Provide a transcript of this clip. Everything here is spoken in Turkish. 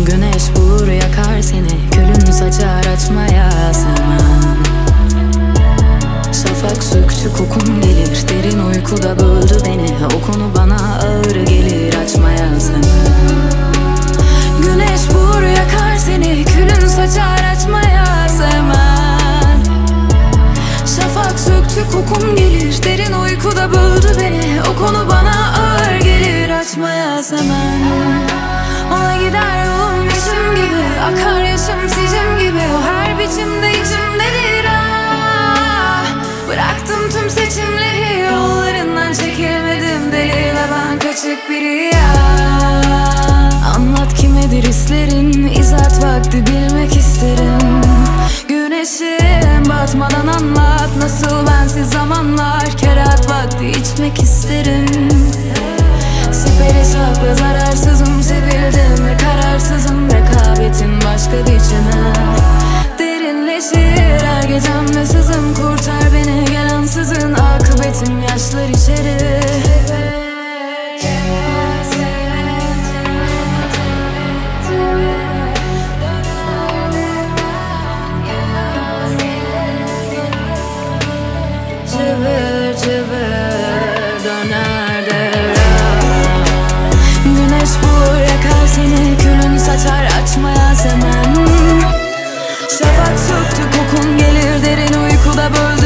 Güneş bulur yakar seni, külün saçar açmaya sevmem. Şafak söktü kokun gelir, derin uykuda böldü beni. O konu bana ağır gelir, açmaya sevmem. Güneş bulur yakar seni, külün saçar açmaya sevmem. Şafak söktü kokun gelir, derin uykuda böldü beni. O konu bana ağır gelir, açmaya sevmem. Ona gider yolum biçim gibi, akar yaşım sicim gibi. O her biçimde içimdedir ah. Bıraktım tüm seçimleri, yollarından çekilmedim deli ve ben kaçık biri ya. Anlat kimedir hislerin, izat vakti bilmek isterim. Güneşim batmadan anlat, nasıl bensiz zamanlar. Kerat vakti içmek isterim. Siperi sakla zararsızım, sevildim ve kararsızım. Rekabetin başka biçimi derinleşir her gecem ve sızım. Kurtar beni gel ansızın, akıbetim yaşlar içeri. Çevir çevir döner devran. Güneş bulur yakar seni, külün saçar açmaya sevmem. Şafak söktü kokun gelir, derin uykuda böldü